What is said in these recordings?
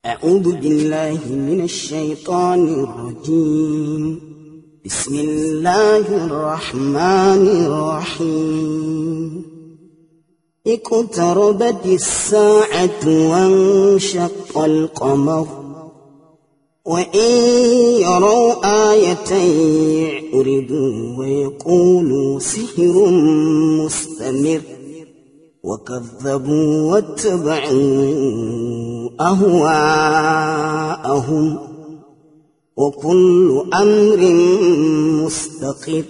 أعوذ بالله من الشيطان الرجيم. بسم الله الرحمن الرحيم. اقتربت الساعة وانشق القمر وإن يروا آية يعرضوا ويقولوا سحر مستمر وكذبوا واتبعوا أهواءهم وكل أمر مستقر.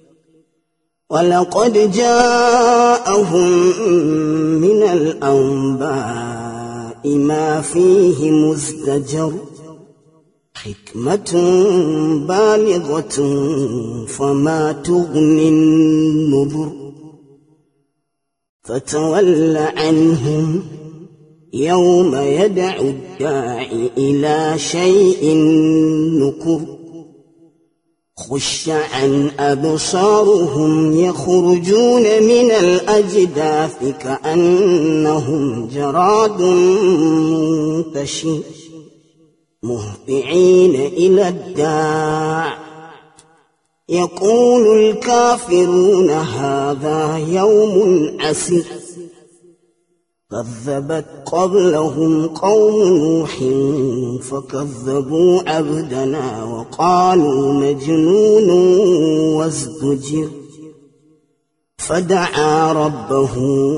ولقد جاءهم من الأنباء ما فيه مزدجر حكمة بالغة فما تغني النذر. فتول عنهم يوم يدعو الداعي إلى شيء نكر. خش عن أبصارهم يخرجون من الأجداث كأنهم جراد منتشر مهطعين إلى الداع يقول الكافرون هذا يوم عسير. كذبت قبلهم قوم نوح فكذبوا عبدنا وقالوا مجنون وازدجر. فدعا ربه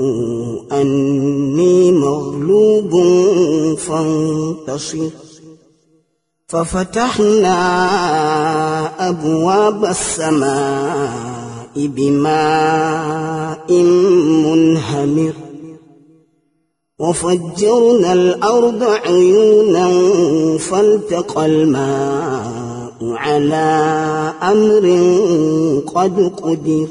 أني مغلوب فانتصر. ففتحنا أبواب السماء بماء منهمر وفجرنا الأرض عيونا فالتقى الماء على أمر قد قدر.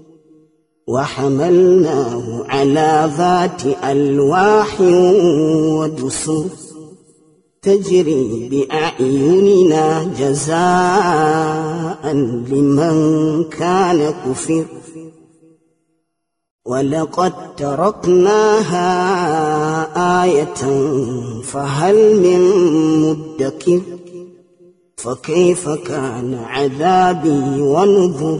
وحملناه على ذات ألواح ودسر تجري بأعيننا جزاء لمن كان كفر. ولقد تركناها آية فهل من مدكر. فكيف كان عذابي ونذر.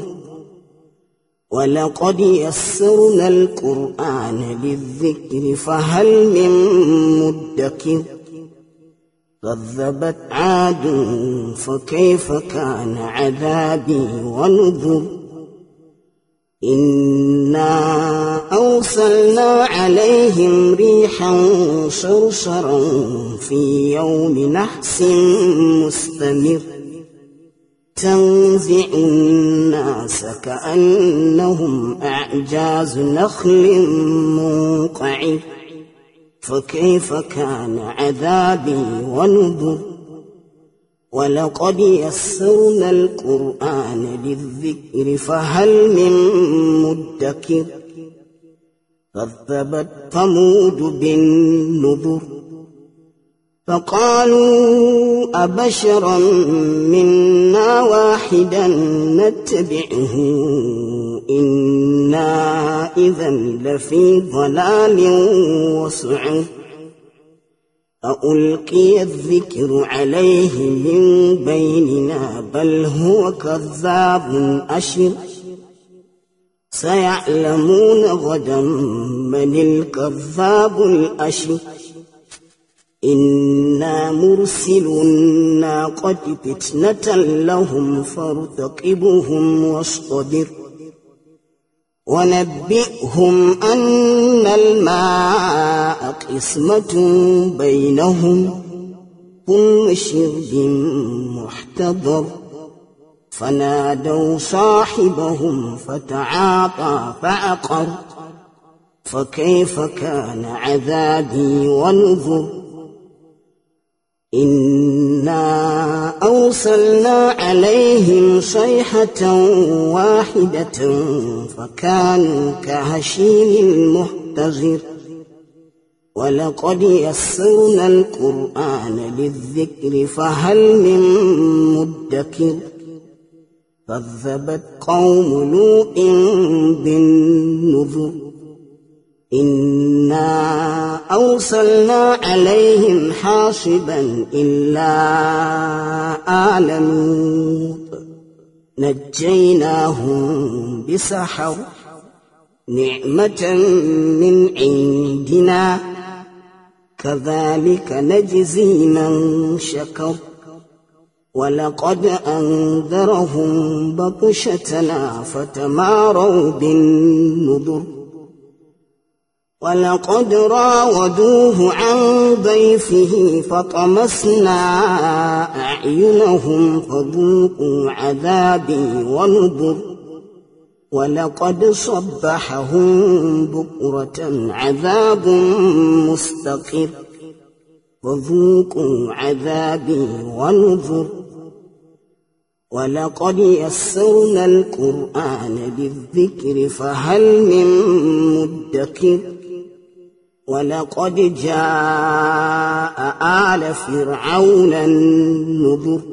ولقد يسرنا القرآن للذكر فهل من مدكر. كذبت عاد فكيف كان عذابي ونذر. إنا أرسلنا عليهم ريحا صرصرا في يوم نحس مستمر تنزع الناس كأنهم أعجاز نخل منقعر. فكيف كان عذابي ونذر. ولقد يسرنا القرآن للذكر فهل من مدكر. كذبت ثمود بالنذر فقالوا أبشرا منا واحدا نتبعه إنا إذا لفي ضلال وسعر. أألقي الذكر عليه من بيننا بل هو كذاب أشر. سيعلمون غدا من الكذاب الأشر. إنا مرسل الناقة فتنة لهم فارتقبهم واصطبر. ونبئهم أن الماء قسمة بينهم كل شرب محتضر. فنادوا صاحبهم فتعاطى فعقر. فكيف كان عذابي ونذر. إنا أرسلنا عليهم صيحة واحدة فكانوا كهشيم المحتضر. ولقد يسرنا القرآن للذكر فهل من مدكر. كذبت قوم لوط بالنذر إنا أرسلنا عليهم حاصبا إلا آل لوط نجيناهم بسحر نعمة من عندنا كذلك نجزي من شكر ولقد أنذرهم بطشتنا فتماروا بالنذر ولقد راودوه عن ضيفه فطمسنا أعينهم فذوقوا عذابي ونذر ولقد صبحهم بكرة عذاب مستقر فذوقوا عذابي ونذر ولقد يسرنا القرآن للذكر فهل من مدكر ولقد جاء آل فرعون النذر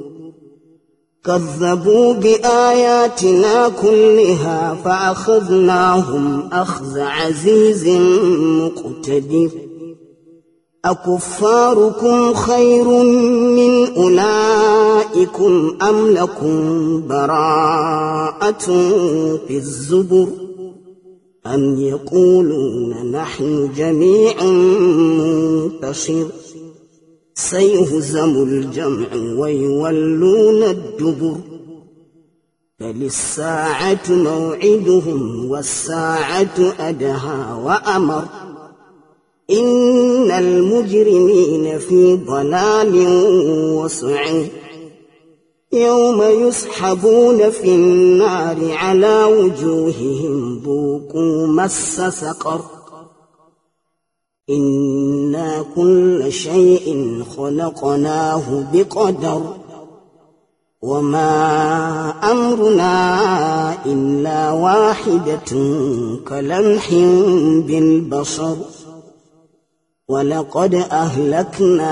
كذبوا بآياتنا كلها فأخذناهم أخذ عزيز مقتدر أكفاركم خير من أولئكم أم لكم براءة في الزبر أم يقولون نحن جميع منتصر سيهزم الجمع ويولون الدبر بل الساعة موعدهم والساعة أدهى وأمر إن المجرمين في ضلال وسعر يوم يسحبون في النار على وجوههم ذوقوا مس سقر إنا كل شيء خلقناه بقدر وما أمرنا إلا واحدة كلمح بالبصر ولقد أهلكنا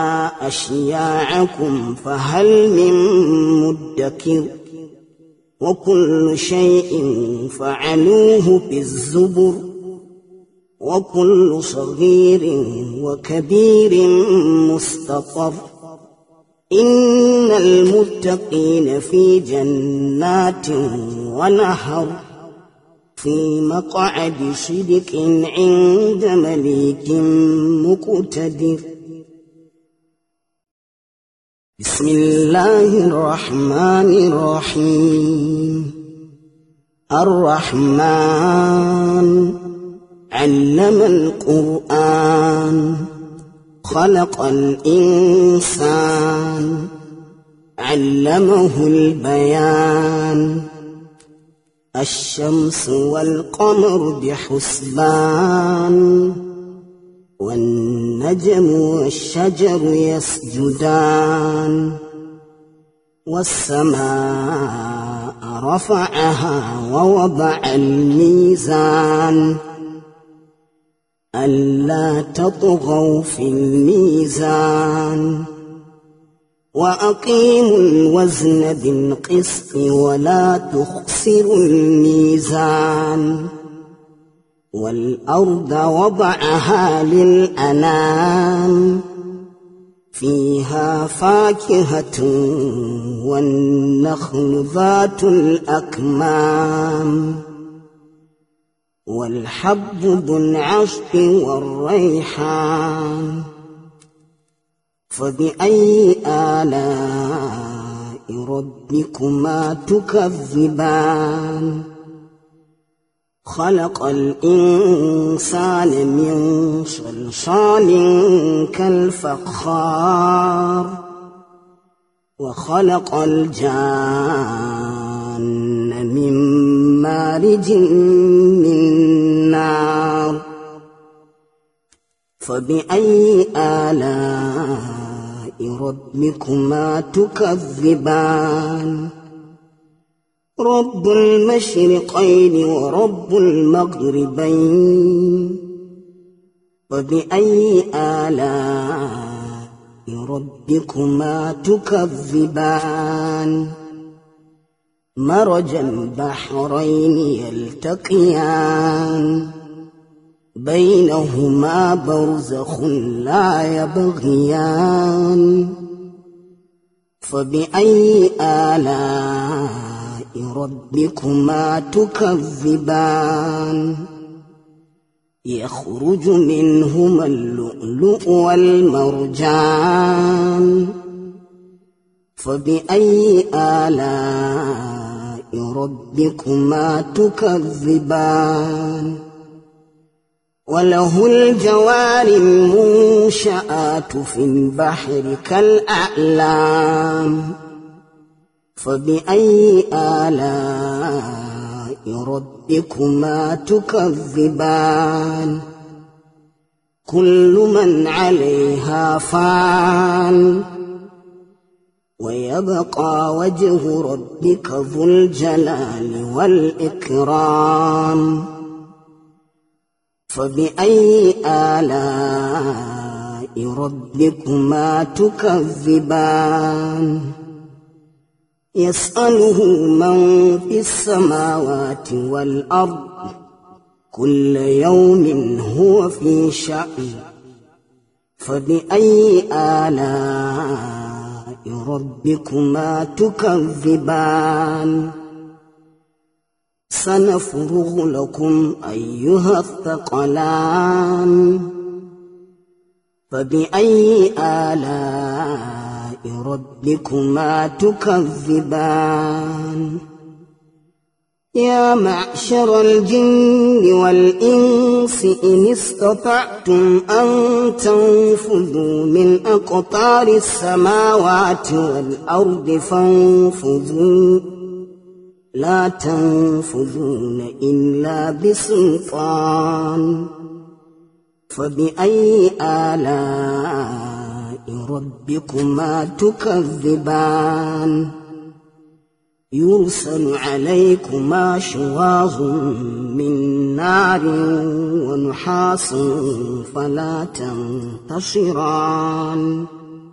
أشياعكم فهل من مدكر وكل شيء فعلوه في الزبر وكل صغير وكبير مستطر إن المتقين في جنات ونهر في مقعد صدق عند مليك مقتدر بسم الله الرحمن الرحيم الرحمن علم القرآن خلق الإنسان علمه البيان الشمس والقمر بحسبان والنجم والشجر يسجدان والسماء رفعها ووضع الميزان ألا تطغوا في الميزان وأقيموا الوزن بالقسط ولا تخسروا الميزان والأرض وضعها للأنام فيها فاكهة والنخل ذات الأكمام والحب ذو العصف والريحان فبأي آلاء ربكما تكذبان خلق الإنسان من صلصال كالفخار وخلق الجان من مارج من نار فبأي آلاء ربكما تكذبان رب المشرقين ورب المغربين فبأي آلاء ربكما تكذبان مرج البحرين يلتقيان بينهما برزخ لا يبغيان فبأي آلاء ربكما تكذبان يخرج منهما اللؤلؤ والمرجان فبأي آلاء ربكما تكذبان وله الجوار المنشآت في البحر كالأعلام فبأي آلاء ربكما تكذبان كل من عليها فان ويبقى وجه ربك ذو الجلال والإكرام فبأي آلاء ربكما تكذبان يسأله من في السماوات والأرض كل يوم هو في شأن فبأي آلاء ربكما تكذبان سنفرغ لكم أيها الثقلان فبأي آلاء ربكما تكذبان يا معشر الجن والإنس إن استطعتم أن تنفذوا من أقطار السماوات والأرض فانفذوا لا تنفذون إلا بسلطان فبأي آلاء ربكما تكذبان يرسل عليكما شواظ من نار ونحاس فلا تنتصران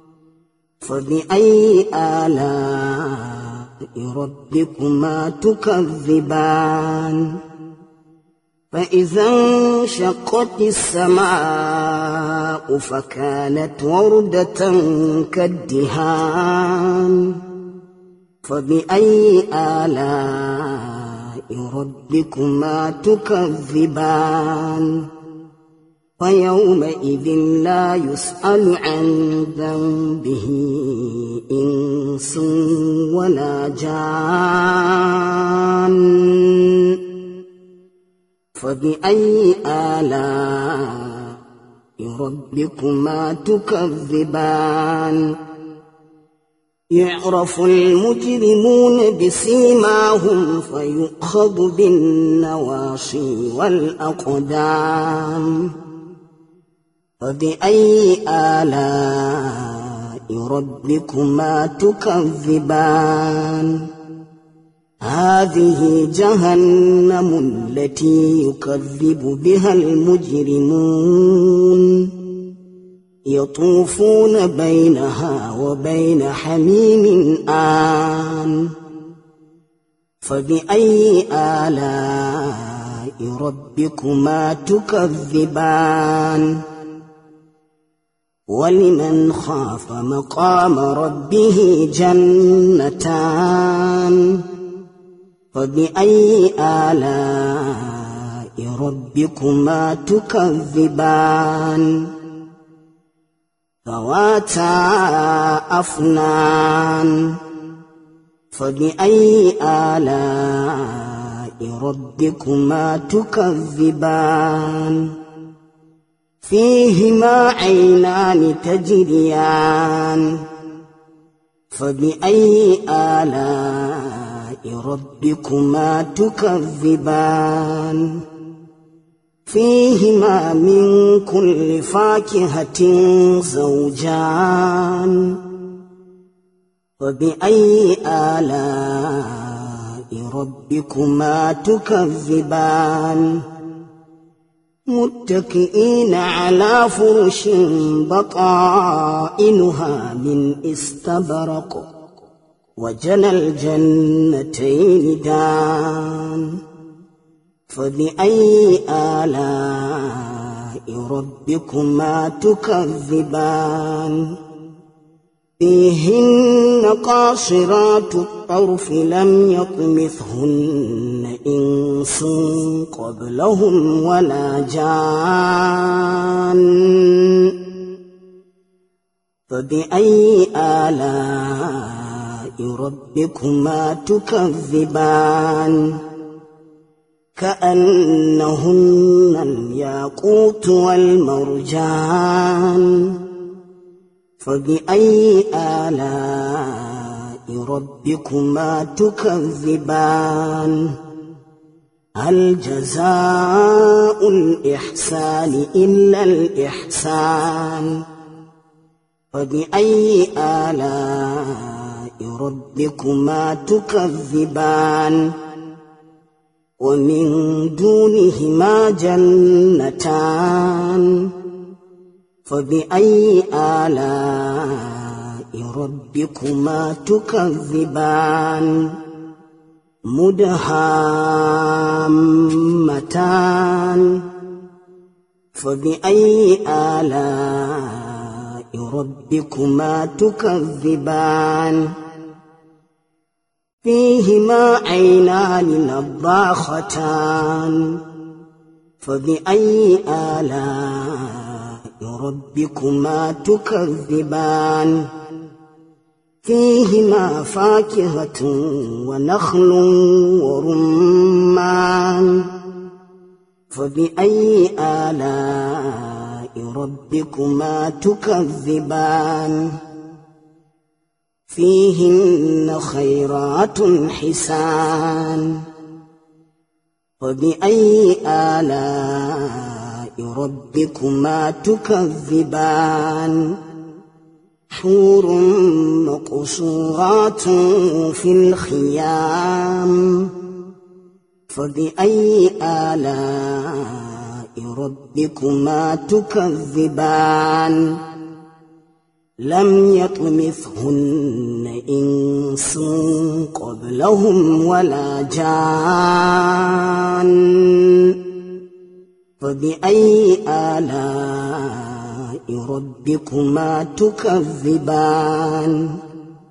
فبأي آلاء ربكما تكذبان فإذا انشقت السماء فكانت وردة كالدهان فبأي آلاء ربكما تكذبان فيومئذ لا يسأل عن ذنبه إنس ولا جان فبأي آلاء ربكما تكذبان يعرف المجرمون بسيماهم فيؤخذ بالنواصي والأقدام فبأي آلاء ربكما تكذبان هذه جهنم التي يكذب بها المجرمون يطوفون بينها وبين حميم آن فبأي آلاء ربكما تكذبان ولمن خاف مقام ربه جنتان فبأي آلاء ربكما تكذبان ذواتا أفنان فبأي آلاء ربكما تكذبان فيهما عينان تجريان فبأي آلاء ربكما تكذبان فيهما من كل فاكهة زوجان فبأي آلاء ربكما تكذبان متكئين على فرش بطائنها من استبرق وجنى الجنتين دان فبأي آلاء ربكما تكذبان فيهن قاصرات الطرف لم يطمثهن إنس قبلهم ولا جان فبأي آلاء ربكما تكذبان كأنهن الياقوت والمرجان فبأي آلاء ربكما تكذبان هل جزاء الإحسان إلا الإحسان فبأي آلاء ربكما تكذبان ومن دونهما جنتان فبأي آلاء ربكما تكذبان مدهامتان فبأي آلاء ربكما تكذبان فيهما عينان نضاختان فبأي آلاء ربكما تكذبان فيهما فاكهة ونخل ورمان فبأي آلاء ربكما تكذبان فيهن خيرات حسان فبأي آلاء ربكما تكذبان حور مقصورات في الخيام فبأي آلاء ربكما تكذبان لم يطمثهن إنس قبلهم ولا جان فبأي آلاء ربكما تكذبان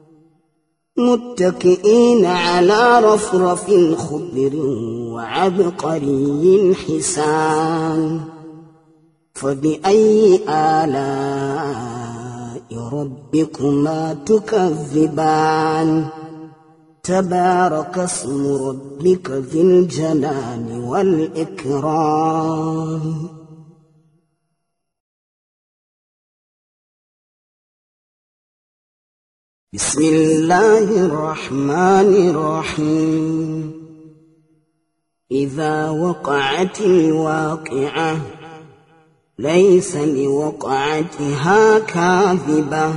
متكئين على رفرف خضر وعبقري حسان فبأي آلاء ربكما تكذبان تبارك اسم ربك ذي الجلال والإكرام بسم الله الرحمن الرحيم إذا وقعت الواقعة ليس لوقعتها كاذبة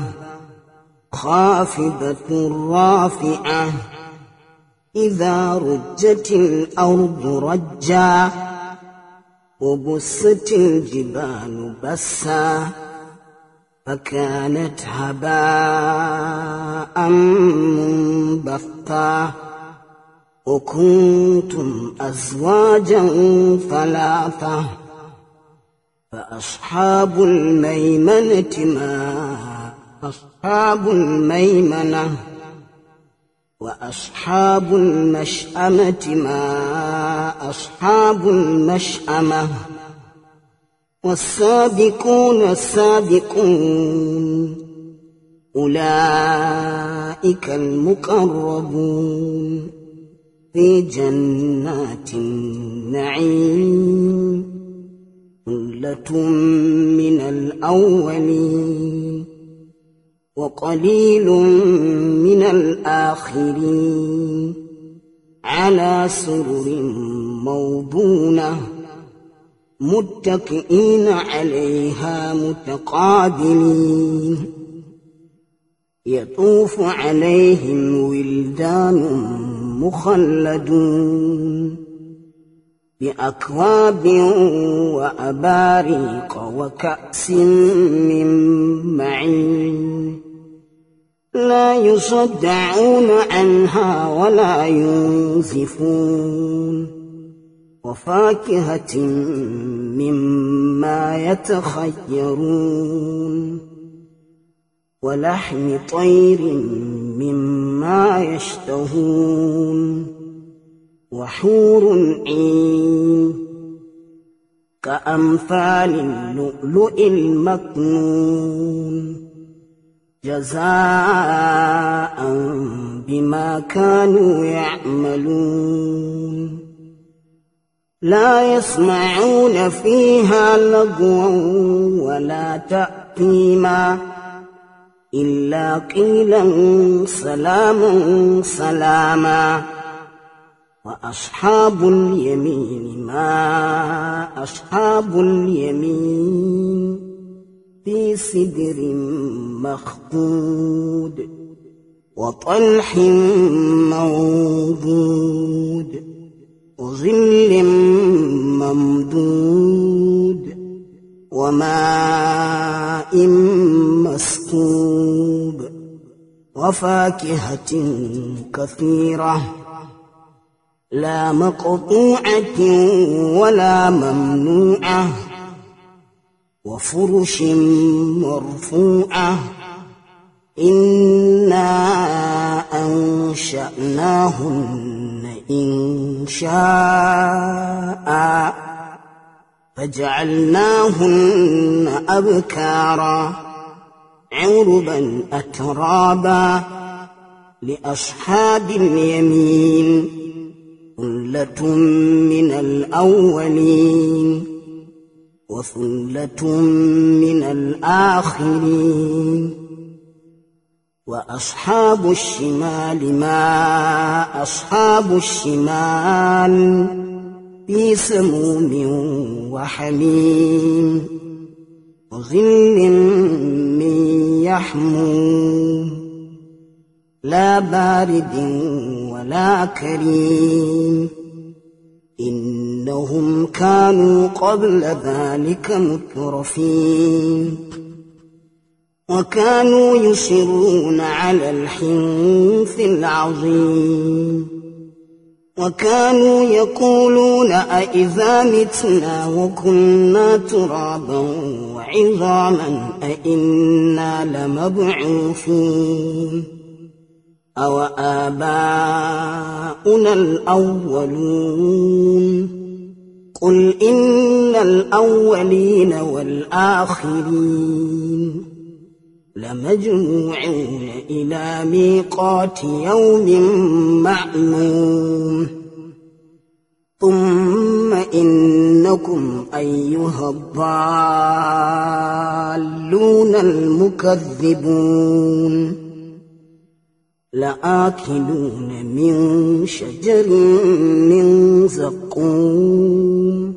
خافضة رافعة إذا رجت الأرض رجا وبست الجبال بسا فكانت هباء منبثا وكنتم أزواجا ثلاثة فأصحاب الميمنة ما أصحاب الميمنة وأصحاب المشأمة ما أصحاب المشأمة والسابقون السابقون أولئك المقربون في جنات النعيم ثلة من الأولين وقليل من الآخرين على سرر موضونة متكئين عليها متقابلين يطوف عليهم ولدان مخلدون بأكواب وأباريق وكأس من معين لا يصدعون عنها ولا ينزفون وفاكهة مما يتخيرون ولحم طير مما يشتهون وحور عين كأمثال اللؤلؤ المكنون جزاء بما كانوا يعملون لا يسمعون فيها لغوا ولا تأثيما إلا قيلا سلاما سلاما وأصحاب اليمين ما أصحاب اليمين في سدر مخضود وطلح منضود وظل ممدود وماء مسكوب وفاكهة كثيرة لا مقطوعة ولا ممنوعة وفرش مرفوعة إنا أنشأناهن إنشاء فجعلناهن أبكارا عربا أترابا لأصحاب اليمين ثلة من الأولين وثلة من الآخرين وأصحاب الشمال ما أصحاب الشمال في سموم وحميم وظل من يحموم لا بارد ولا كريم إنهم كانوا قبل ذلك مترفين وكانوا يصرون على الحنث العظيم وكانوا يقولون أئذا متنا وكنا ترابا وعظاما أئنا لمبعوثون أو آباؤنا الأولون قل إن الأولين والآخرين لمجموعون إلى ميقات يوم معلوم ثم إنكم أيها الضالون المكذبون لآكلون من شجر من زقوم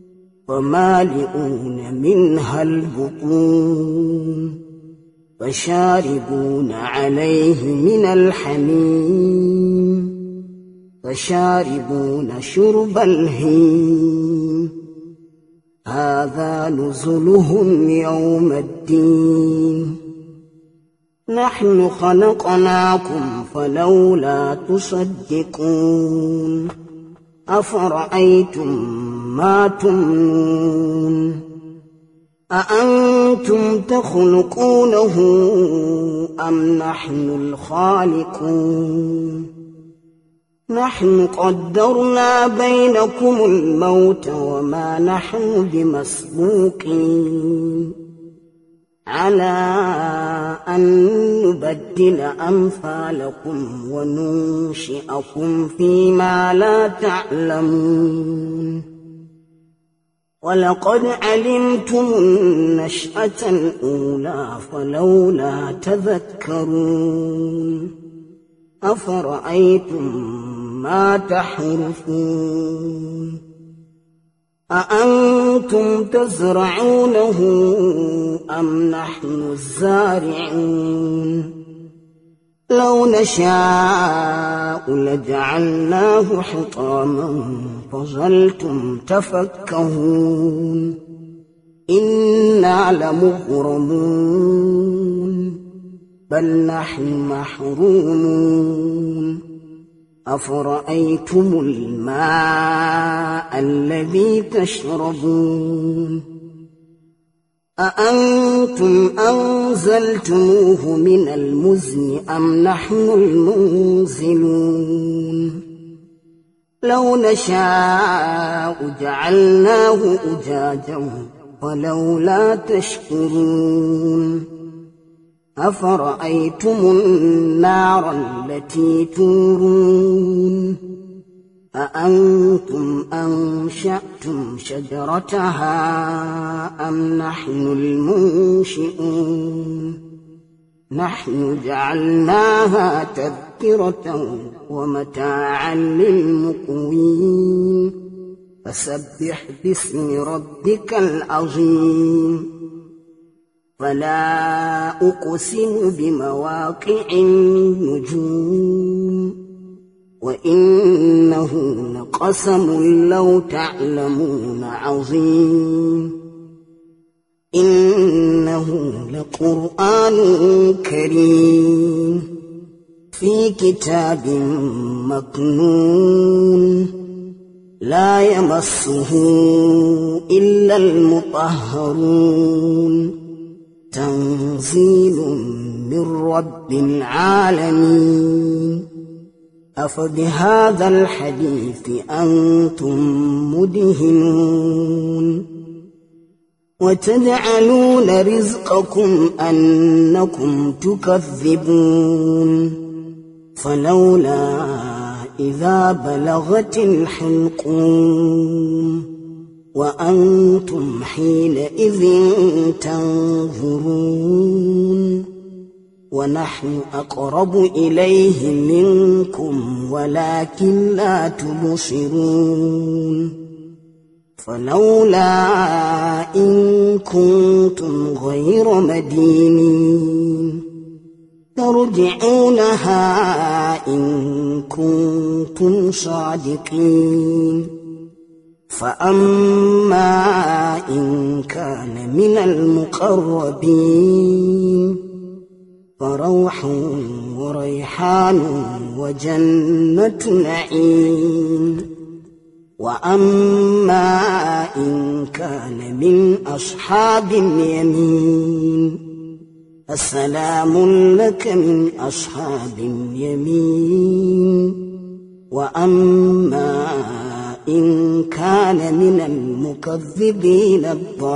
فمالئون منها البطون فشاربون عليه من الحميم فشاربون شرب الهيم هذا نزلهم يوم الدين نحن خلقناكم فلولا تصدقون أفرأيتم ما تمنون أأنتم تخلقونه أم نحن الخالقون نحن قدرنا بينكم الموت وما نحن بمسبوقين على أن نبدل أمثالكم وننشئكم فيما لا تعلمون ولقد علمتم النشأة الأولى فلولا تذكرون أفرأيتم ما تحرثون أأنتم تزرعونه أم نحن الزارعون لو نشاء لجعلناه حطاما فظلتم تفكهون إنا لمغرمون بل نحن محرومون أفرأيتم الماء الذي تشربون أأنتم أنزلتموه من المزن أم نحن المنزلون لو نشاء جعلناه أجاجا ولولا تشكرون أفرأيتم النار التي تورون أأنتم أنشأتم شجرتها أم نحن المنشئون نحن جعلناها تذكرة ومتاعا للمقوين فسبح باسم ربك العظيم فلا أقسم بمواقع النجوم وإنه لقسم لو تعلمون عظيم إنه لقرآن كريم في كتاب مكنون لا يمسه إلا المطهرون تنزيل من رب العالمين أفبهذا الحديث أنتم مدهنون وتجعلون رزقكم أنكم تكذبون فلولا إذا بلغت الحلقوم وأنتم حينئذ تنظرون ونحن أقرب إليه منكم ولكن لا تبصرون فلولا إن كنتم غير مدينين ترجعونها إن كنتم صادقين فأما إن كان من المقربين فروح وريحان وجنة نعيم وأما إن كان من أصحاب اليمين فسلام لك من أصحاب اليمين وأما إن كان من المكذبين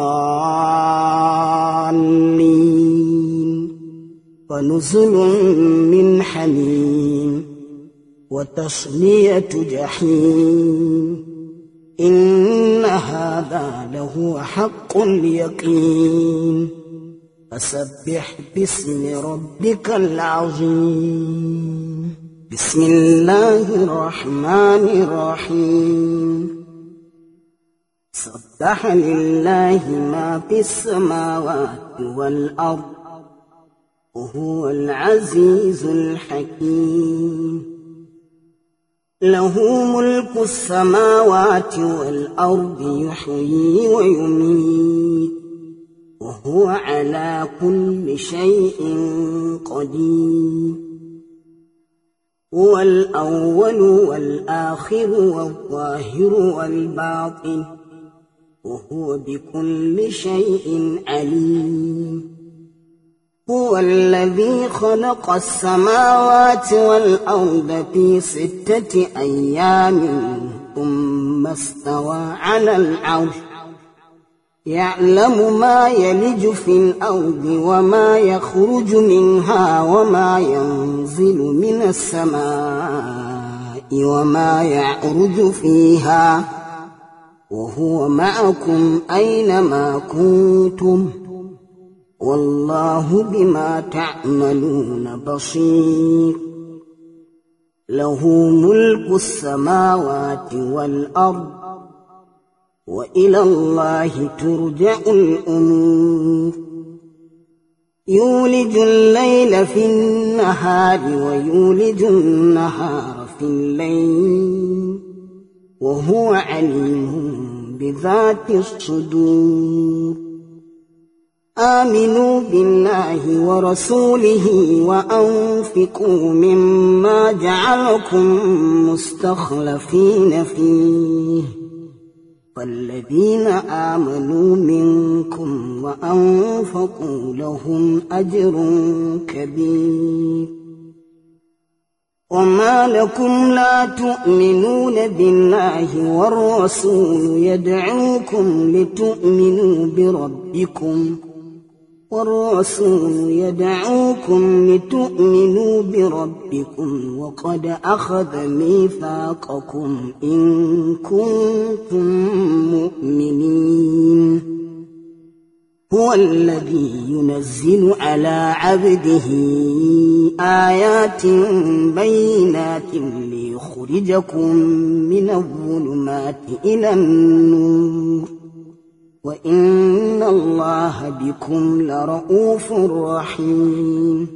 الضالين فنزل من حميم وتصلية جحيم إن هذا لهو حق اليقين فسبح باسم ربك العظيم بسم الله الرحمن الرحيم سبح لله ما في السماوات والأرض وهو العزيز الحكيم له ملك السماوات والأرض يحيي ويميت وهو على كل شيء قدير هو الأول والآخر والظاهر والباطن وهو بكل شيء عليم هو الذي خلق السماوات والأرض في 6 أيام ثم استوى على العرش يعلم ما يلج في الأرض وما يخرج منها وما ينزل من السماء وما يعرج فيها وهو معكم أينما كنتم والله بما تعملون بصير له ملك السماوات والأرض وإلى الله ترجع الأمور يولج الليل في النهار ويولج النهار في الليل وهو عليم بذات الصدور آمنوا بالله ورسوله وأنفقوا مما جعلكم مستخلفين فيه فالذين آمنوا منكم وأنفقوا لهم أجر كبير وما لكم لا تؤمنون بالله والرسول يدعوكم لتؤمنوا بربكم وقد أخذ ميثاقكم إن كنتم مؤمنين هو الذي ينزل على عبده آيات بينات ليخرجكم من الظلمات إلى النور وإن الله بكم لرؤوف رحيم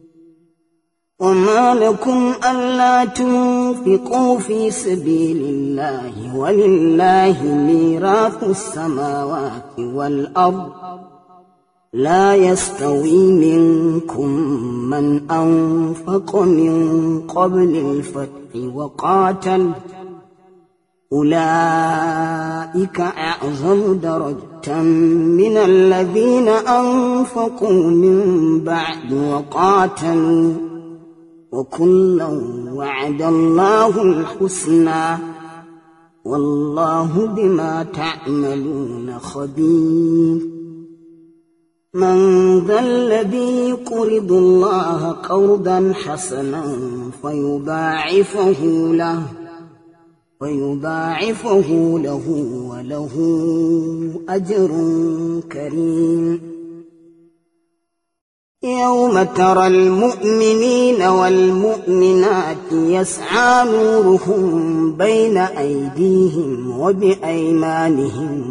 وما لكم ألا تنفقوا في سبيل الله ولله ميراث السماوات والأرض لا يستوي منكم من أنفق من قبل الفتح وقاتل أولئك أعظم درجة من الذين أنفقوا من بعد وقاتلوا وكلا وعد الله الحسنى والله بما تعملون خبير من ذا الذي يقرض الله قرضا حسنا فيضاعفه له وله أجر كريم يوم ترى المؤمنين والمؤمنات يسعى نورهم بين أيديهم وبأيمانهم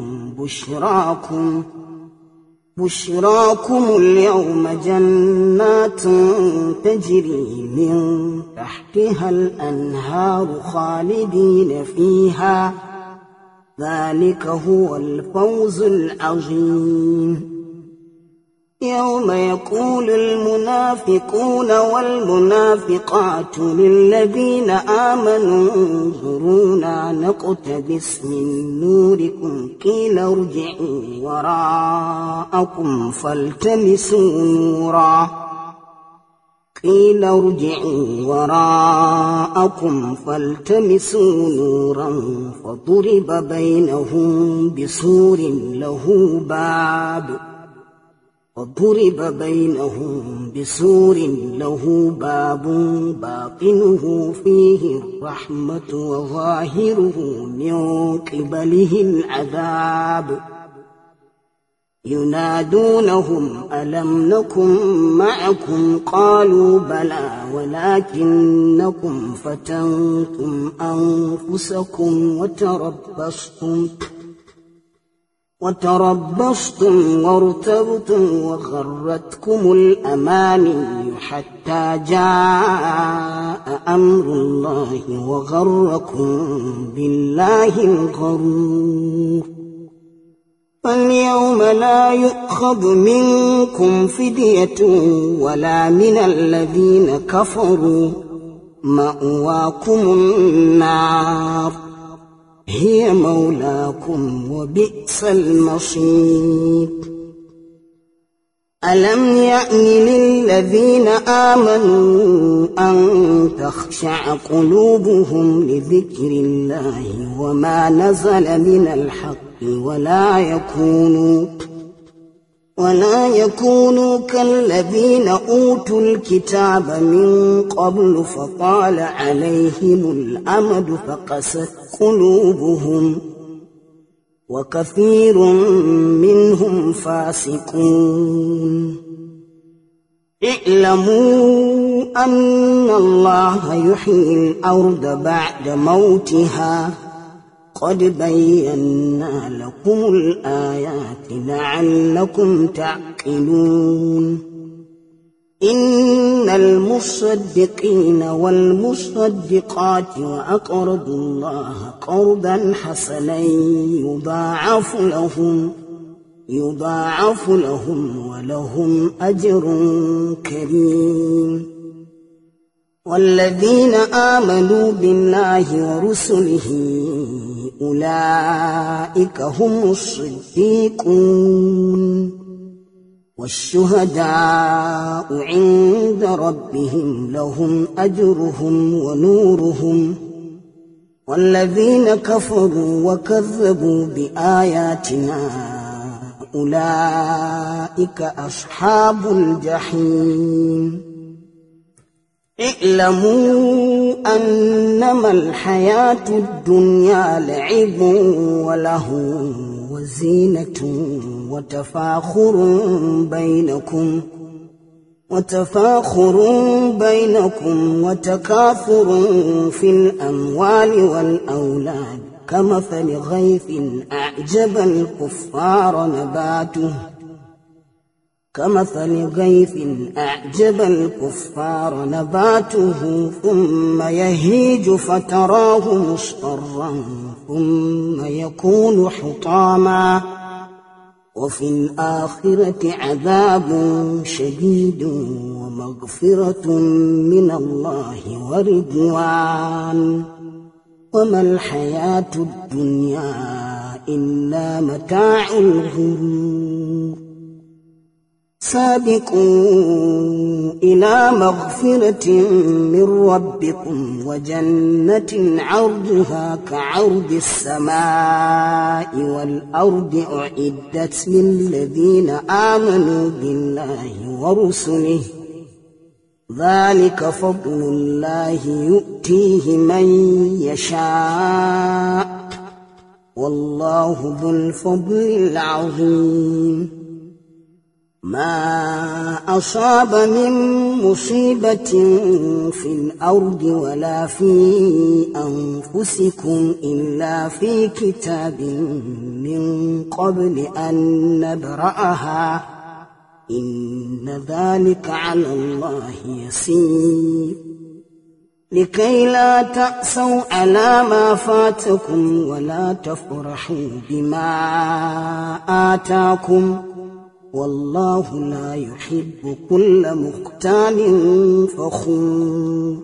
بشراكم اليوم جنات تجري من تحتها الأنهار خالدين فيها ذلك هو الفوز العظيم يوم يقول المنافقون والمنافقات للذين آمنوا انظرونا نقتبس من نوركم قيل ارجعوا وراءكم فالتمسوا نورا فضرب بينهم بسور له باب باطنه فيه الرحمة وظاهره من قبله العذاب ينادونهم ألم نكن معكم قالوا بلى ولكنكم فتنتم أنفسكم وتربصتم وارتبتم وغرتكم الأماني حتى جاء أمر الله وغركم بالله الغرور فاليوم لا يؤخذ منكم فدية ولا من الذين كفروا مأواكم النار هي مولاكم وبئس المصير ألم يأن للذين آمنوا أن تخشع قلوبهم لذكر الله وما نزل من الحق ولا يكونوا كالذين أوتوا الكتاب من قبل فطال عليهم الأمد فقست قلوبهم وكثير منهم فاسقون اعلموا أن الله يحيي الأرض بعد موتها قد بينا لكم الآيات لعلكم تعقلون إن المصدقين والمصدقات وأقرضوا الله قرضا حسنا يضاعف لهم ولهم أجر كريم. والذين آمنوا بالله ورسله أولئك هم الصديقون والشهداء عند ربهم لهم أجرهم ونورهم. والذين كفروا وكذبوا بآياتنا أولئك أصحاب الجحيم. اعلموا أنما الحياة الدنيا لعب وله وزينة وتفاخر بينكم وتكاثر في الأموال والأولاد كمثل غيث أعجب الكفار نباته ثم يهيج فتراه مصفرا ثم يكون حطاما وفي الآخرة عذاب شديد ومغفرة من الله ورضوان وما الحياة الدنيا إلا متاع الغرور. سابقوا إلى مغفرة من ربكم وجنة عرضها كعرض السماء والأرض أعدت للذين آمنوا بالله ورسله ذلك فضل الله يؤتيه من يشاء والله ذو الفضل العظيم. ما أصاب من مصيبة في الأرض ولا في أنفسكم إلا في كتاب من قبل أن نبرأها إن ذلك على الله يسير. لكي لا تأسوا على ما فاتكم ولا تفرحوا بما آتاكم والله لا يحب كل مختال فخور.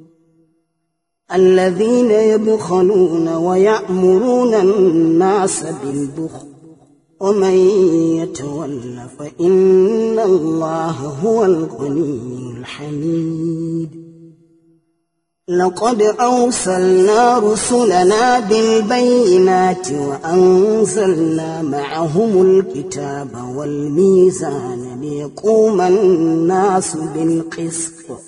الذين يبخلون ويأمرون الناس بالبخل ومن يتول فإن الله هو الغني الحميد. لقد أرسلنا رسلنا بالبينات وأنزلنا معهم الكتاب والميزان ليقوم الناس بالقسط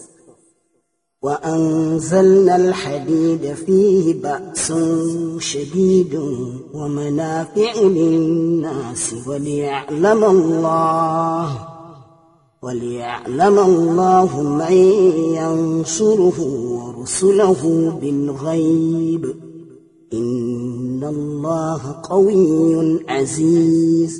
وأنزلنا الحديد فيه بأس شديد ومنافع للناس وليعلم الله من ينصره ورسله بالغيب إن الله قوي عزيز.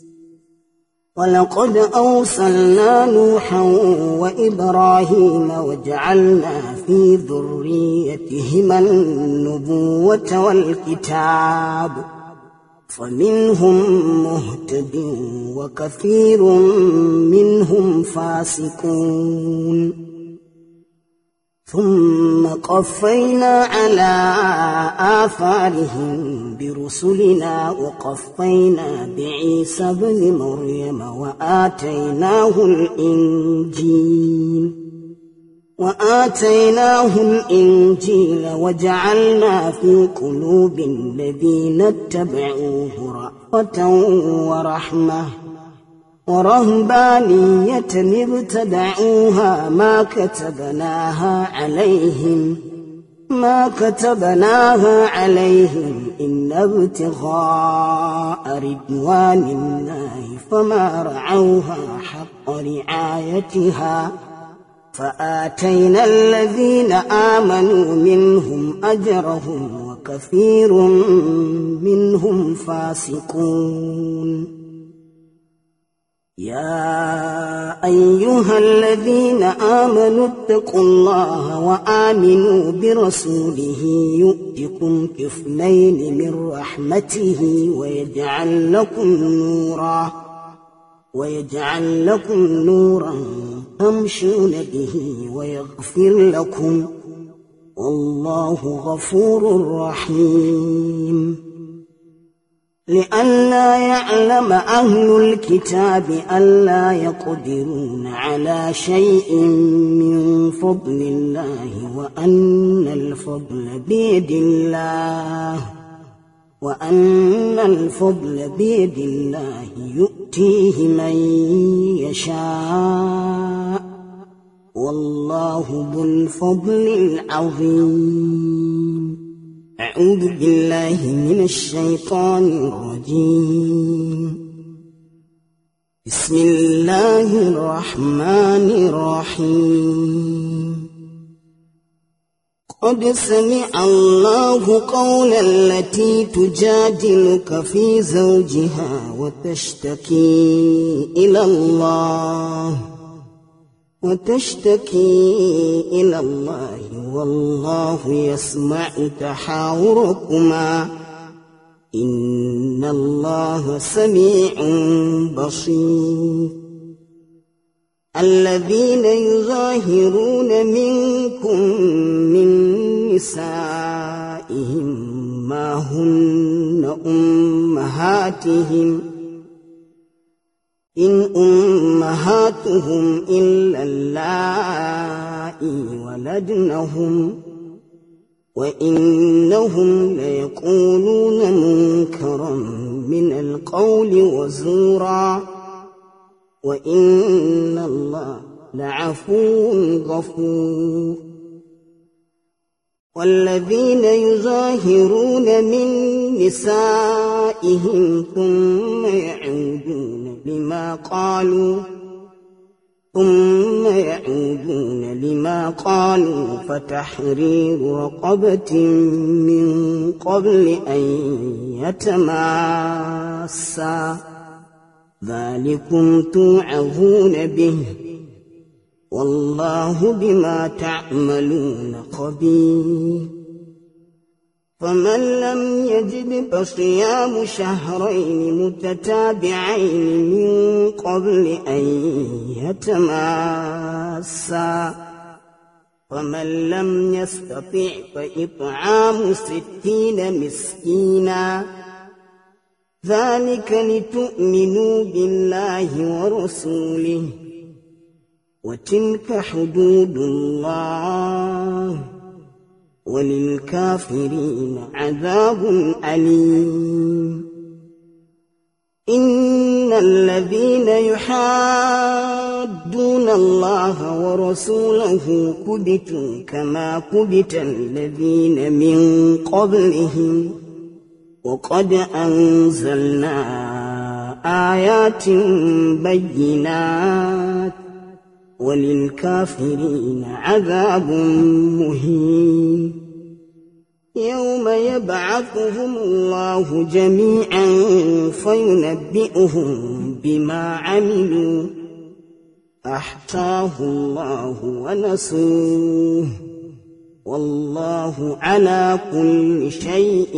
ولقد أرسلنا نوحا وإبراهيم وجعلنا في ذريتهما النبوة والكتاب فمنهم مهتد وكثير منهم فاسقون. ثم قفينا على آثارهم برسلنا وقفينا بعيسى ابن مريم وآتيناه الإنجيل وجعلنا في قلوب الذين اتبعوه رأفة ورحمة ورهبانية ابتدعوها ما كتبناها عليهم إلا ابتغاء رضوان الله فما رعوها حق رعايتها فآتينا الذين آمنوا منهم أجرهم وكثير منهم فاسقون. يا أيها الذين آمنوا اتقوا الله وآمنوا برسوله يؤتكم كفلين من رحمته ويجعل لكم نورا تمشون به ويغفر لكم والله غفور رحيم لئلا يعلم أهل الكتاب ألا يقدرون على شيء من فضل الله وأن الفضل بيد الله يؤتيه من يشاء والله ذو الفضل العظيم. أعوذ بالله من الشيطان الرجيم. بسم الله الرحمن الرحيم. قد سمع الله قول التي تجادلك في زوجها وتشتكي إلى الله والله يسمع تحاوركما إن الله سميع بصير. الذين يظاهرون منكم من نسائهم ما هن أمهاتهم إن أمهاتهم إلا اللائي ولدنهم وإنهم ليقولون منكرا من القول وزورا وإن الله لعفو غفور. والذين يظاهرون من نسائهم ثم يعودون لما قالوا فتحرير رقبة من قبل أن يتماسا ذلكم توعظون به والله بما تعملون خبير. فمن لم يجد فصيام شهرين متتابعين من قبل أن يتماسا فمن لم يستطع فإطعام 60 مسكينا ذلك لتؤمنوا بالله ورسوله وتلك حدود الله وللكافرين عذاب أليم. إن الذين يحادون الله ورسوله كبتوا كما كبت الذين من قبلهم وقد أنزلنا آيات بينات وللكافرين عذاب مهين. يوم يبعثهم الله جميعا فينبئهم بما عملوا أحصاه الله ونسوه والله على كل شيء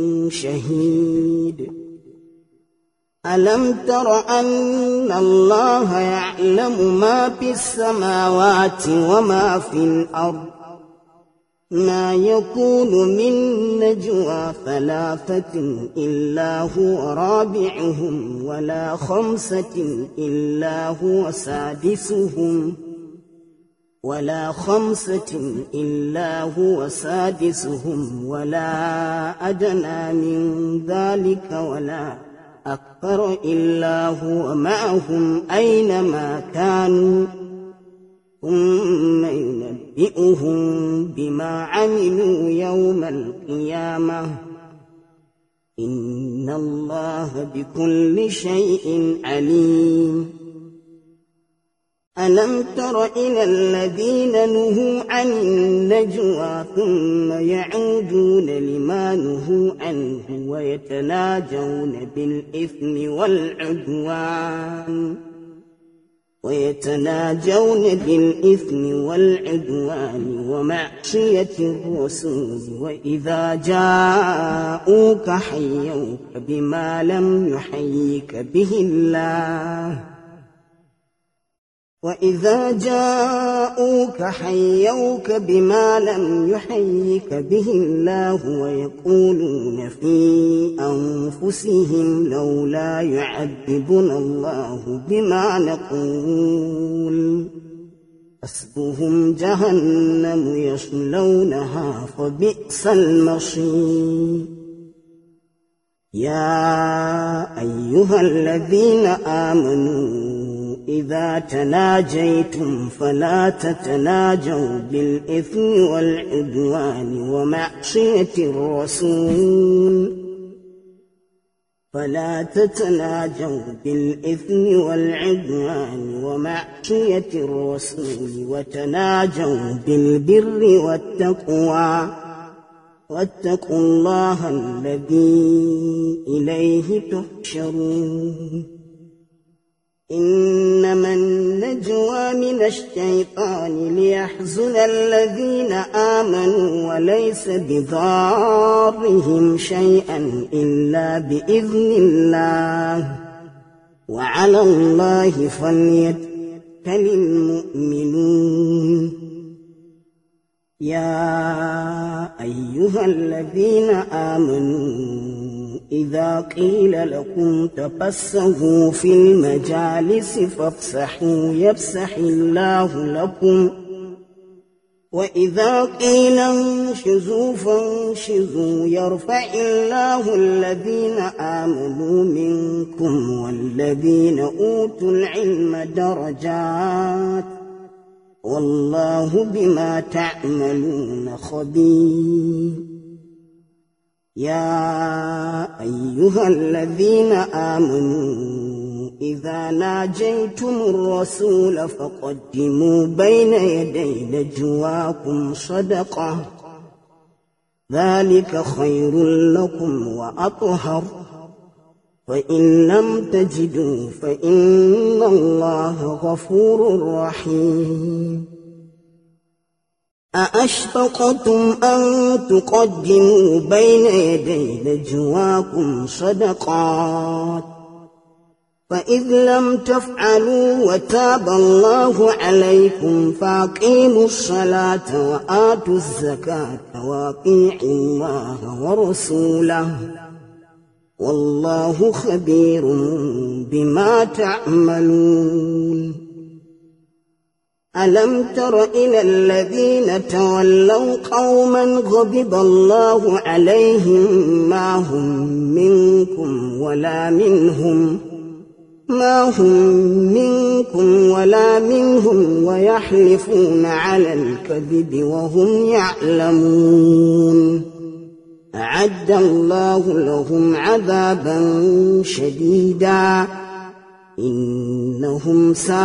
شهيد. ألم تر أن الله يعلم ما في السماوات وما في الأرض ما يكون من نجوى 3 إلا هو رابعهم ولا 5 إلا هو سادسهم ولا أدنى من ذلك ولا أكثر إلا هو معهم أينما كانوا ثم ينبئهم بما عملوا يوم القيامة إن الله بكل شيء عليم. ألم تر إلى الذين نهوا عن النجوى ثم يعودون لما نهوا عنه ويتناجون بالإثم والعدوان ويتناجون بالإثم والعدوان ومعصية الرسول وإذا جاءوك حيوك بما لم يحيك به الله ويقولون في أنفسهم لولا يعذبنا الله بما نقول حسبهم جهنم يصلونها فبئس المصير. يا أيها الذين آمنوا إذا تناجيتم فلا تتناجوا بالإثم والعدوان ومعصية الرسول وتناجوا بالبر والتقوى واتقوا الله الذي إليه تحشرون. إنما النجوى من الشيطان ليحزن الذين آمنوا وليس بضارهم شيئا إلا بإذن الله وعلى الله فليتوكل المؤمنون. يا أيها الذين آمنوا إذا قيل لكم تفسحوا في المجالس فافسحوا يفسح الله لكم وإذا قيل انشزوا فانشزوا يرفع الله الذين آمنوا منكم والذين أوتوا العلم درجات والله بما تعملون خبير. يا أيها الذين آمنوا إذا ناجيتم الرسول فقدموا بين يدي نجواكم صدقة ذلك خير لكم وأطهر فإن لم تجدوا فإن الله غفور رحيم. أأشفقتم أن تقدموا بين يدي نجواكم صدقات فإذ لم تفعلوا وتاب الله عليكم فأقيموا الصلاة وآتوا الزكاة وأطيعوا الله ورسوله والله خبير بما تعملون. ألم تر إلى الذين تولوا قوما غضب الله عليهم ما هم منكم ولا منهم ويحلفون على الكذب وهم يعلمون أعد الله لهم عذابا شديدا إنهم ساء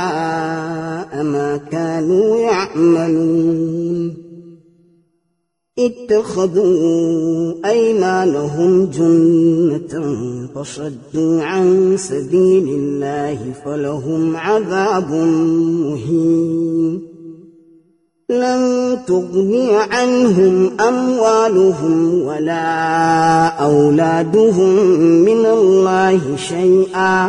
ما كانوا يعملون. اتخذوا أيمانهم جنة فصدوا عن سبيل الله فلهم عذاب مهين. لن تغني عنهم أموالهم ولا أولادهم من الله شيئا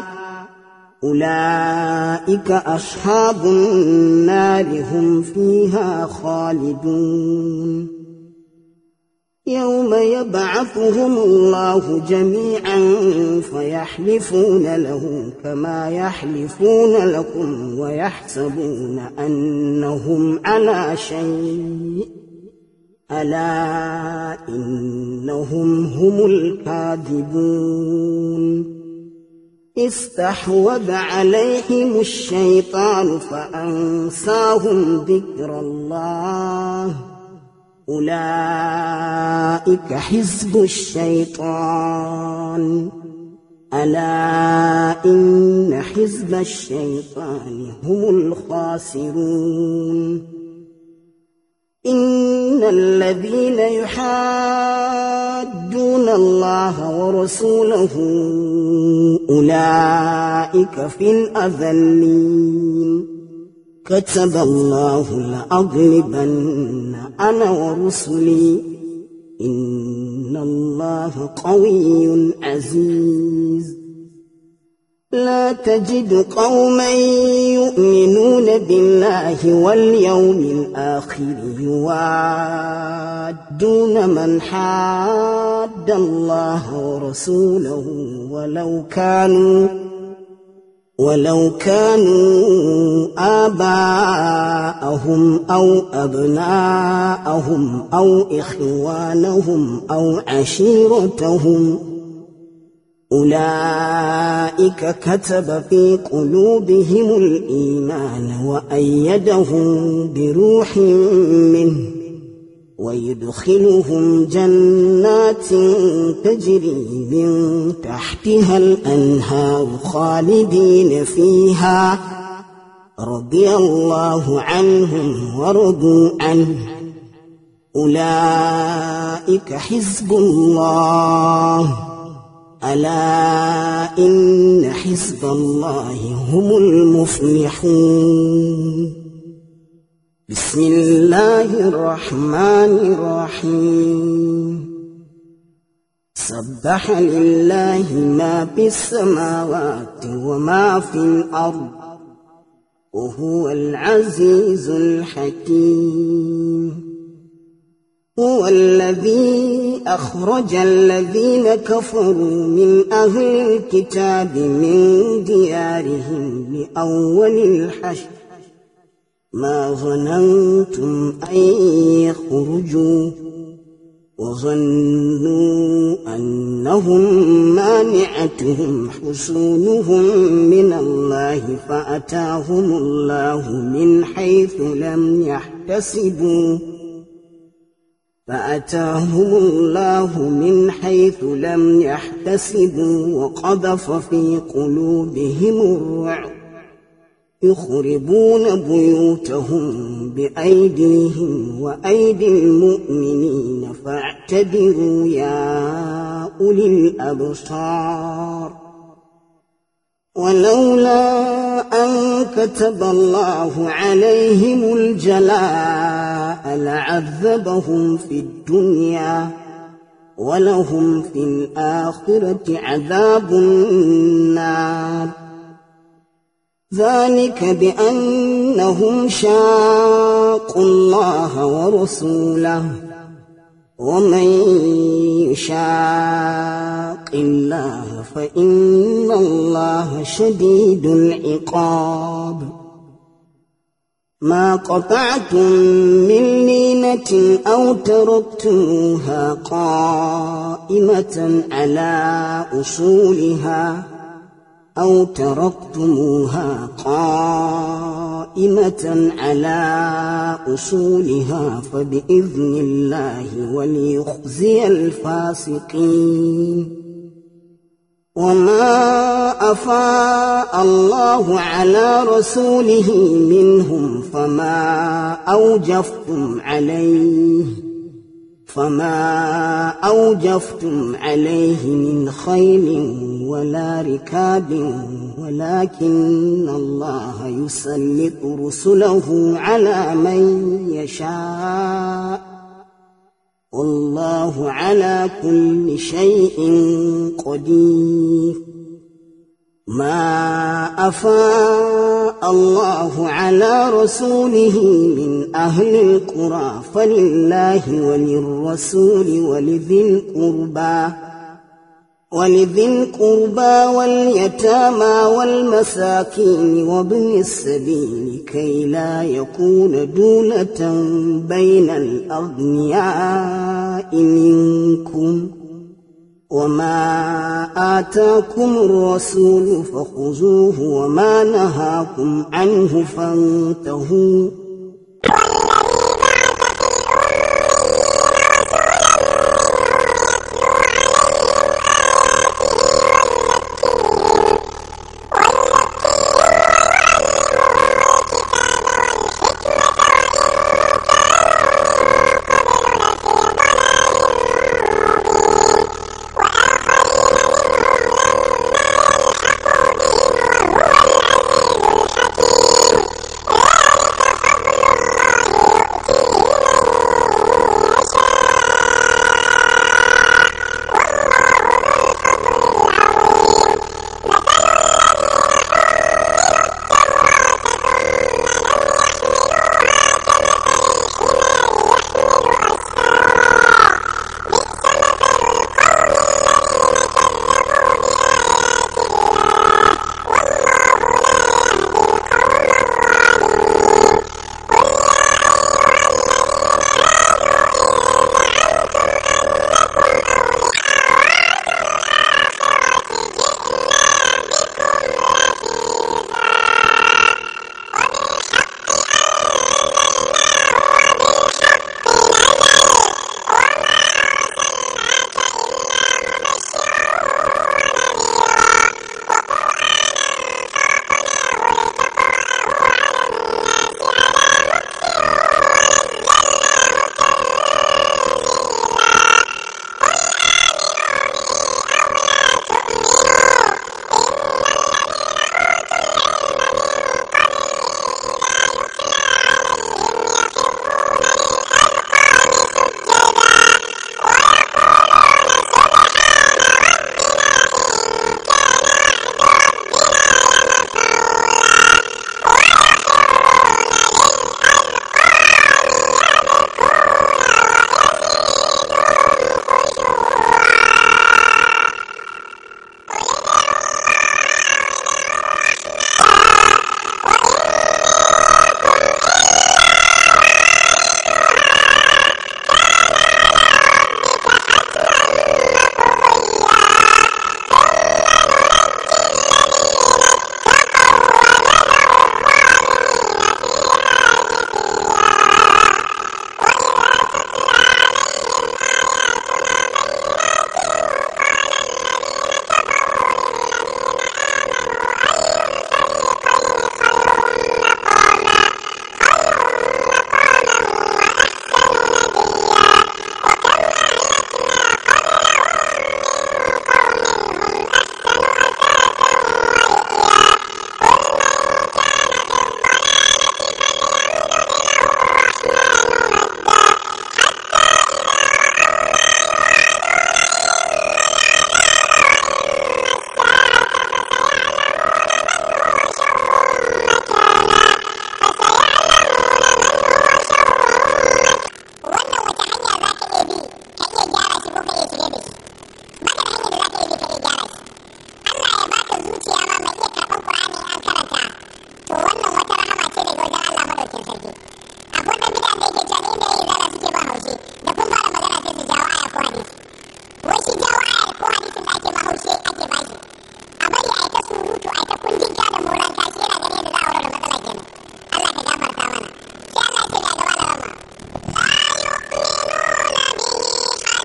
أولئك أصحاب النار هم فيها خالدون. يوم يبعثهم الله جميعا فيحلفون له كما يحلفون لكم ويحسبون أنهم على شيء ألا إنهم هم الكاذبون. استحوذ عليهم الشيطان فأنساهم ذكر الله أولئك حزب الشيطان ألا إن حزب الشيطان هم الخاسرون. إن الذين يحادون يحادون الله ورسوله أولئك في الأذلين كتب الله لأغلبن أنا ورسلي إن الله قوي عزيز لا تجد قوما يؤمنون بالله واليوم الآخر يوادون من حاد الله ورسوله ولو كانوا آباءهم أو أبناءهم أو إخوانهم أو عشيرتهم أولئك كتب في قلوبهم الإيمان وأيدهم بروح منه ويدخلهم جنات تجري من تحتها الأنهار خالدين فيها رضي الله عنهم ورضوا عنه أولئك حزب الله ألا إن حزب الله هم المفلحون بسم الله الرحمن الرحيم سبح لله ما في السماوات وما في الأرض وهو العزيز الحكيم هو الذي أخرج الذين كفروا من أهل الكتاب من ديارهم لأول الحشر ما ظننتم أن يخرجوا وظنوا أنهم مانعتهم حصونهم من الله فأتاهم الله من حيث لم يحتسبوا وقذف في قلوبهم الرعب يخربون بيوتهم بأيديهم وأيدي المؤمنين فاعتبروا يا أولي الأبصار ولولا أن كتب الله عليهم الجلاء لعذبهم في الدنيا ولهم في الآخرة عذاب النار ذلك بأنهم شاقوا الله ورسوله ومن يشاق الله فإن الله شديد العقاب ما قطعتم من لينة أو تركتموها قائمة على أصولها فبإذن الله وليخزي الفاسقين وما أفاء الله على رسوله منهم فما أوجفتم عليه من خيل ولا ركاب ولكن الله يسلط رسله على من يشاء والله على كل شيء قدير ما أفاء الله على رسوله من أهل القرى فلله وللرسول ولذي القربى واليتامى والمساكين وابن السبيل كي لا يكون دولة بين الأغنياء منكم وما آتاكم الرسول فخذوه وما نهاكم عنه فانتهوا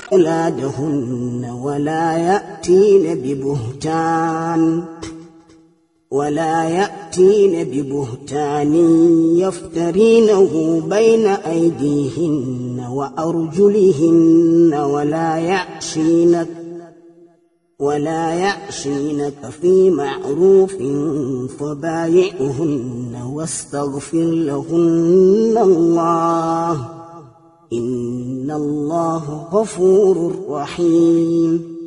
أولادهن ولا يأتين ببهتان يفترينه بين أيديهن وأرجلهن ولا يعصينك في معروف فبايعهن واستغفر لهن الله إن الله غفور رحيم.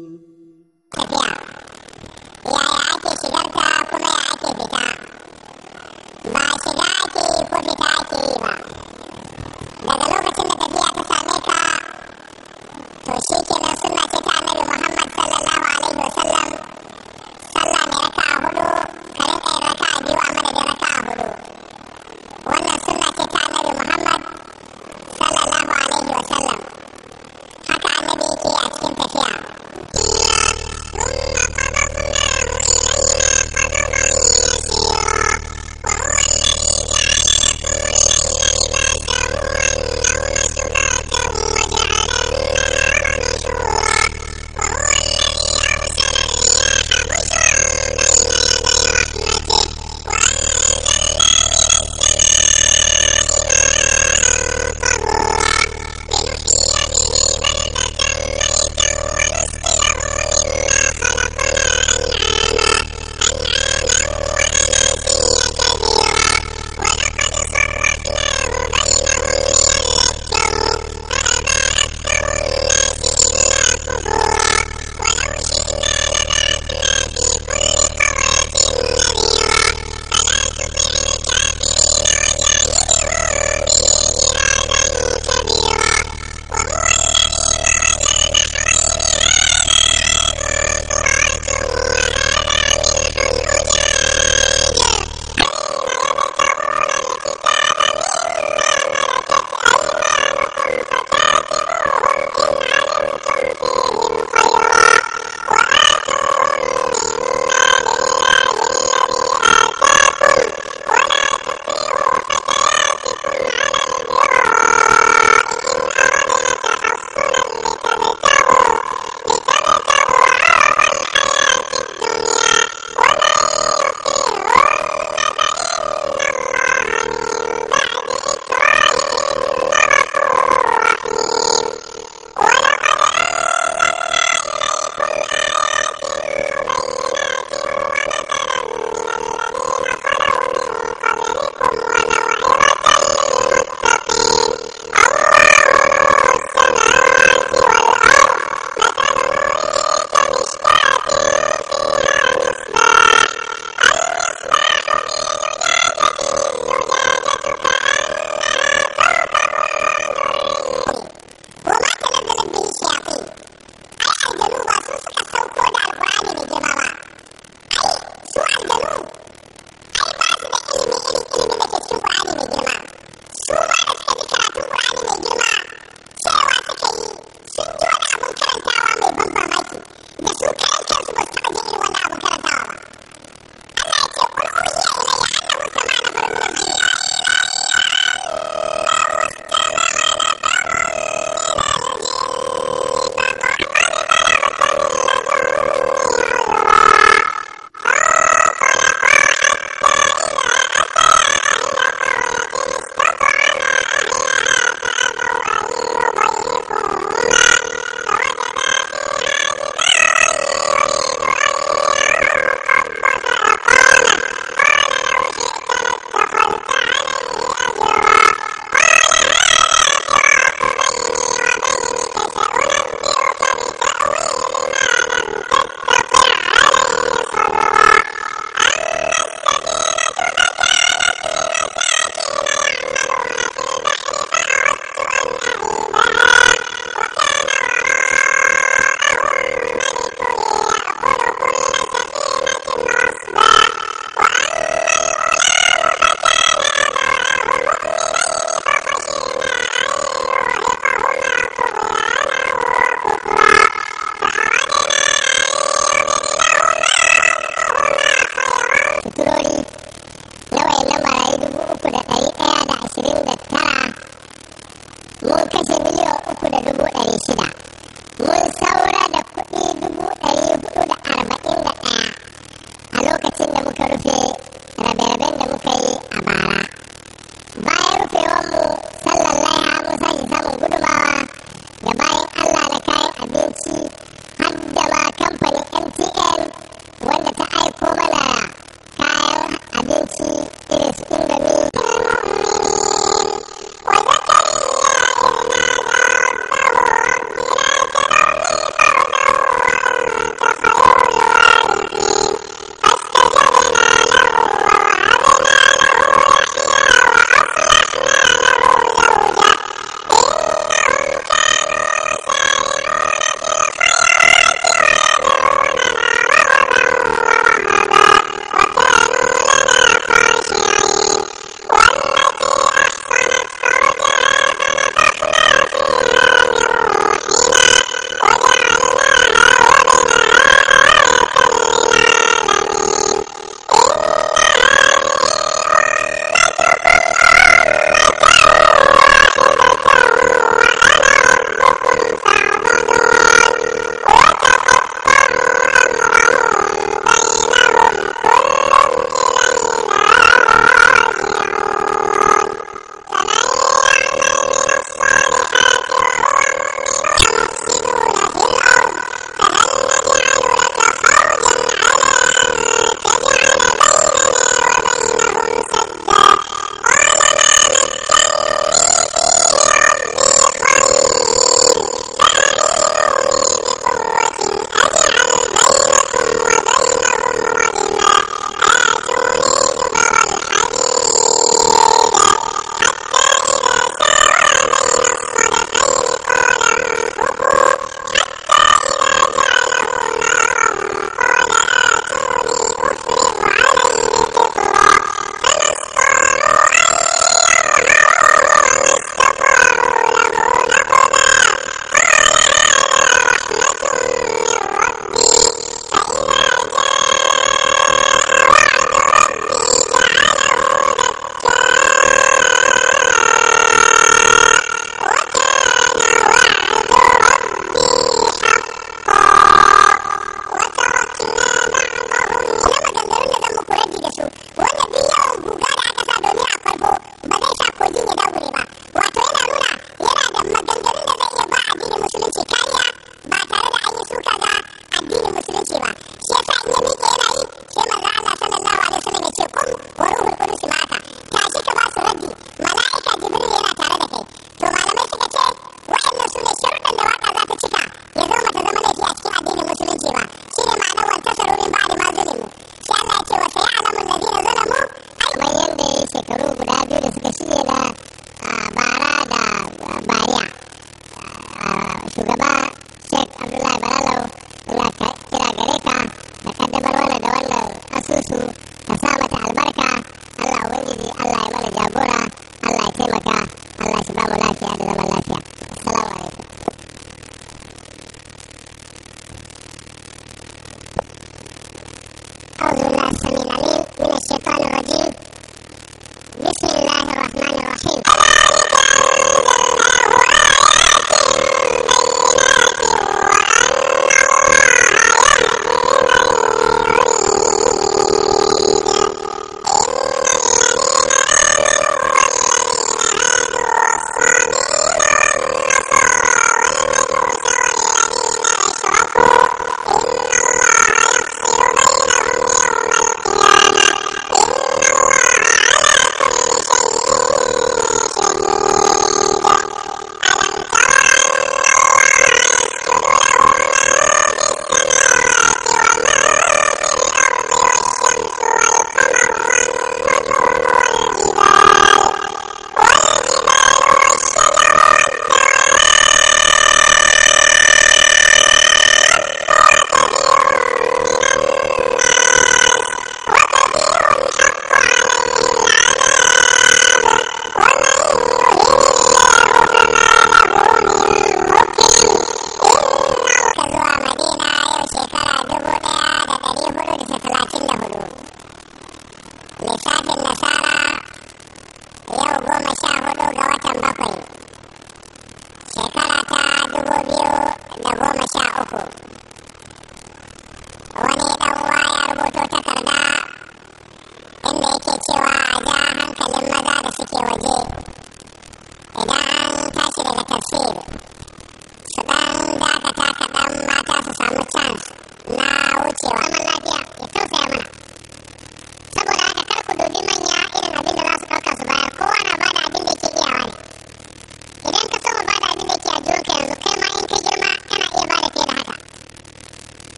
له